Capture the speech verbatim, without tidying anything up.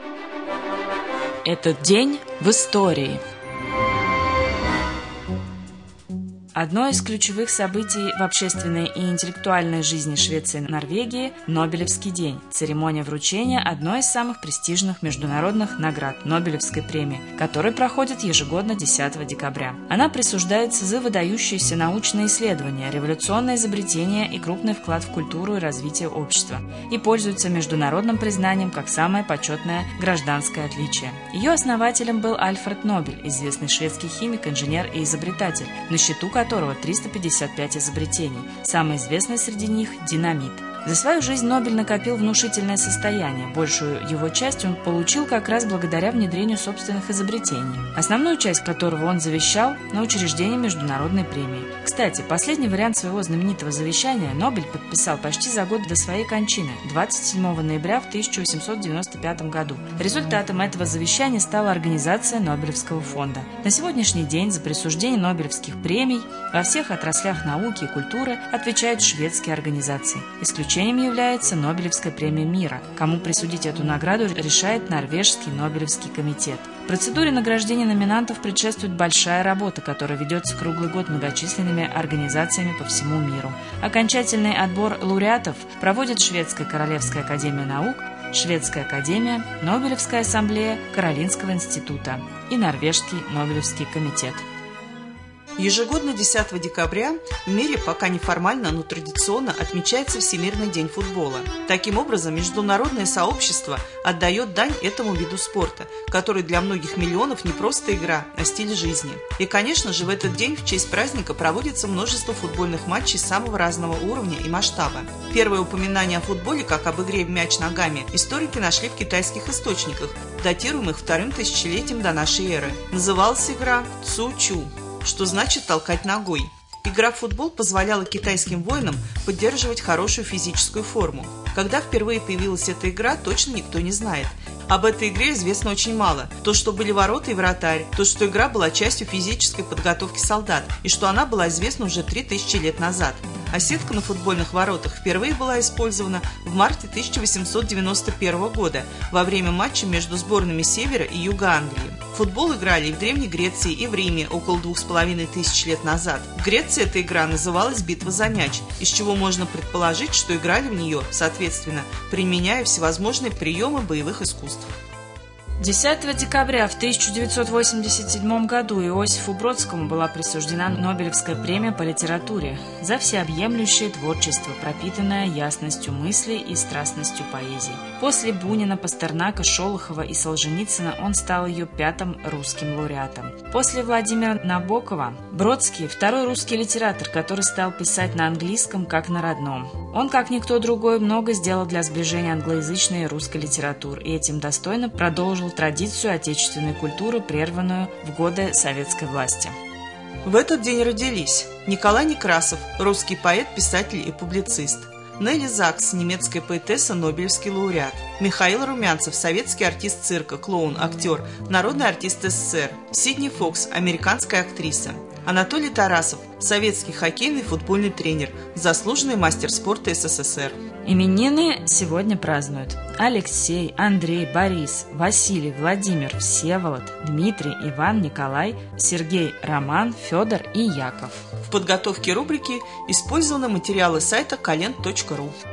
Этот день в истории. Одно из ключевых событий в общественной и интеллектуальной жизни Швеции и Норвегии – Нобелевский день, церемония вручения одной из самых престижных международных наград – Нобелевской премии, которая проходит ежегодно десятого декабря. Она присуждается за выдающиеся научные исследования, революционные изобретения и крупный вклад в культуру и развитие общества, и пользуется международным признанием как самое почетное гражданское отличие. Ее основателем был Альфред Нобель, известный шведский химик, инженер и изобретатель, на счету которого триста пятьдесят пять изобретений. Самый известный среди них – динамит. За свою жизнь Нобель накопил внушительное состояние. Большую его часть он получил как раз благодаря внедрению собственных изобретений, основную часть которого он завещал на учреждение международной премии. Кстати, последний вариант своего знаменитого завещания Нобель подписал почти за год до своей кончины, двадцать седьмого ноября в тысяча восемьсот девяносто пятом году. Результатом этого завещания стала организация Нобелевского фонда. На сегодняшний день за присуждение Нобелевских премий во всех отраслях науки и культуры отвечают шведские организации. Исключением является Нобелевская премия мира. Кому присудить эту награду, решает Норвежский Нобелевский комитет. Процедуре награждения номинантов предшествует большая работа, которая ведется круглый год многочисленными организациями по всему миру. Окончательный отбор лауреатов проводит Шведская Королевская академия наук, Шведская академия, Нобелевская ассамблея Каролинского института и Норвежский Нобелевский комитет. Ежегодно десятого декабря в мире пока неформально, но традиционно отмечается Всемирный день футбола. Таким образом, международное сообщество отдает дань этому виду спорта, который для многих миллионов не просто игра, а стиль жизни. И, конечно же, в этот день в честь праздника проводится множество футбольных матчей самого разного уровня и масштаба. Первое упоминание о футболе как об игре в мяч ногами историки нашли в китайских источниках, датируемых вторым тысячелетием до нашей эры. Называлась игра «Цу-чу», что значит «толкать ногой». Игра в футбол позволяла китайским воинам поддерживать хорошую физическую форму. Когда впервые появилась эта игра, точно никто не знает. Об этой игре известно очень мало. То, что были ворота и вратарь, то, что игра была частью физической подготовки солдат, и что она была известна уже три тысячи лет назад. А сетка на футбольных воротах впервые была использована в марте тысяча восемьсот девяносто первого года во время матча между сборными Севера и Юга Англии. В футбол играли и в Древней Греции, и в Риме около двух с половиной тысяч лет назад. В Греции эта игра называлась «Битва за мяч», из чего можно предположить, что играли в нее, соответственно, применяя всевозможные приемы боевых искусств. десятого декабря в тысяча девятьсот восемьдесят седьмом году Иосифу Бродскому была присуждена Нобелевская премия по литературе за всеобъемлющее творчество, пропитанное ясностью мыслей и страстностью поэзии. После Бунина, Пастернака, Шолохова и Солженицына он стал ее пятым русским лауреатом. После Владимира Набокова Бродский – второй русский литератор, который стал писать на английском как на родном. Он, как никто другой, много сделал для сближения англоязычной и русской литератур, и этим достойно продолжил традицию отечественной культуры, прерванную в годы советской власти. В этот день родились Николай Некрасов, русский поэт, писатель и публицист; Нелли Закс, немецкая поэтесса, Нобелевский лауреат; Михаил Румянцев, советский артист цирка, клоун, актер, народный артист СССР; Сидни Фокс, американская актриса; Анатолий Тарасов, советский хоккейный и футбольный тренер, заслуженный мастер спорта СССР. Именины сегодня празднуют Алексей, Андрей, Борис, Василий, Владимир, Всеволод, Дмитрий, Иван, Николай, Сергей, Роман, Федор и Яков. В подготовке рубрики использованы материалы сайта калент точка ру.